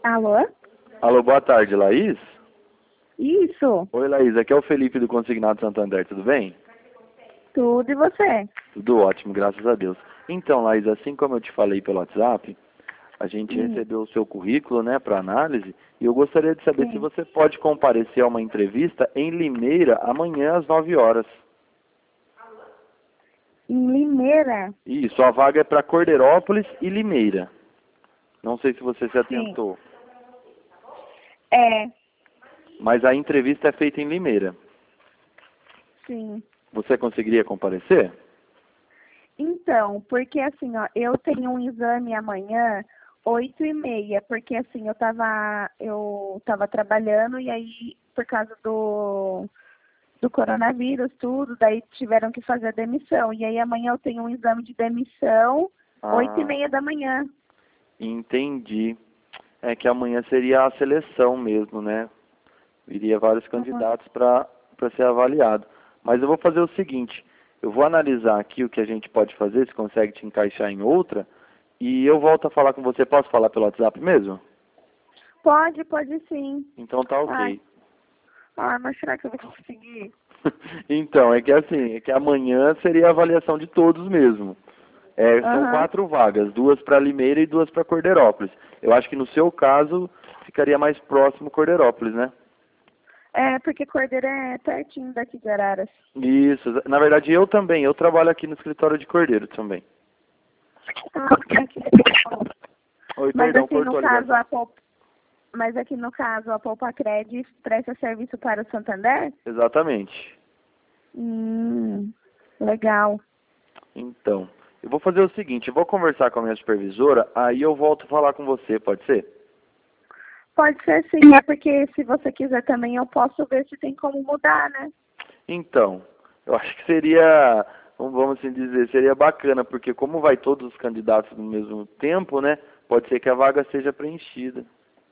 Alô? Alô, boa tarde, Laís? Isso, Oi, Laís, aqui é o Felipe do Consignado Santander, tudo bem? tudo e você? Tudo ótimo, graças a Deus. Então, Laís, assim como eu te falei pelo WhatsApp, a gente recebeu o seu currículo, né, para análise, e eu gostaria de saber se Sim. você pode comparecer a uma entrevista em Limeira amanhã às 9 horas. Em Limeira? Isso, a vaga é para Cordeirópolis e Limeira. Não sei se você se Sim. atentou, É, mas a entrevista é feita em Limeira. sim. Você conseguiria comparecer? Então, porque assim, ó, eu tenho um exame amanhã, 8h30, porque assim, eu tava trabalhando e aí, por causa do coronavírus, tudo, daí tiveram que fazer a demissão. E aí amanhã eu tenho um exame de demissão, oito e Ah, meia da manhã. entendi. É que amanhã seria a seleção mesmo, né? Iria vários Uhum. candidatos para ser avaliado. Mas eu vou fazer o seguinte, eu vou analisar aqui o que a gente pode fazer, se consegue te encaixar em outra, e eu volto a falar com você. Posso falar pelo WhatsApp mesmo? Pode sim. Então tá Ai, ok. mas será que eu vou conseguir? Então, é que assim, é que amanhã seria a avaliação de todos mesmo. São Aham. 4 vagas, 2 para Limeira e 2 para Cordeirópolis. Eu acho que no seu caso ficaria mais próximo Cordeirópolis, né? É, porque Cordeiro é pertinho daqui de Araras. Isso, na verdade eu também, eu trabalho aqui no escritório de Cordeiro também. Ah, aqui. Oi, Mas perdão, assim, no cortou a caso, ligação. mas aqui no caso, a Poupa-Cred presta serviço para o Santander? Exatamente. Legal. Então, eu vou fazer o seguinte, eu vou conversar com a minha supervisora, aí eu volto a falar com você, pode ser? Pode ser sim, é porque se você quiser também eu posso ver se tem como mudar, né? Então, eu acho que seria, vamos assim dizer, seria bacana, porque como vai todos os candidatos no mesmo tempo, né, pode ser que a vaga seja preenchida.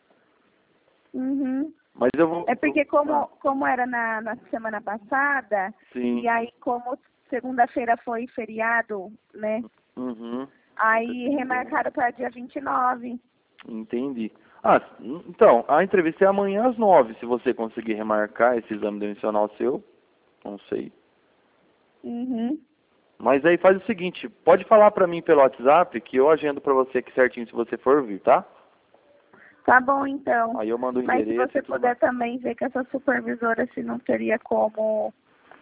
Uhum. Mas eu vou... É porque como era na semana passada, sim. e aí como segunda-feira foi feriado, né? Uhum. Aí remarcaram para dia 29. Entendi. Ah, então, a entrevista é amanhã às 9, se você conseguir remarcar esse exame demissional seu, não sei. Uhum. Mas aí faz o seguinte, pode falar pra mim pelo WhatsApp, que eu agendo pra você aqui certinho se você for vir, tá? Tá bom, então. Aí eu mando o Mas se endereço e você tudo mais. puder também ver com essa supervisora se não teria como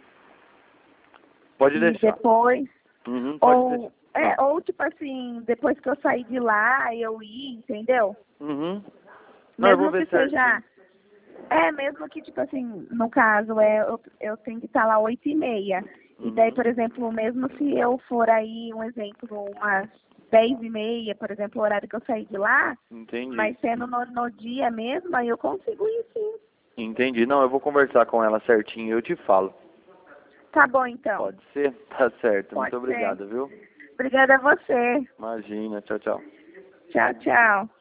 Pode ir deixar. depois. Uhum, pode deixar. Ou tipo assim, depois que eu sair de lá, eu ir, entendeu? Uhum. Não, eu vou Mesmo ver que certinho. seja. Mesmo que, tipo assim, no caso, eu tenho que estar lá 8h30. E daí, Uhum. por exemplo, mesmo se eu for aí, um exemplo, umas 10h30, por exemplo, o horário que eu sair de lá, Entendi. mas sendo no dia mesmo, aí eu consigo ir sim. Entendi. Não, eu vou conversar com ela certinho e eu te falo. Tá bom, então. Pode ser? Tá certo. Muito Pode ser. obrigado, viu? Obrigada a você. Imagina. Tchau, tchau. Tchau, tchau.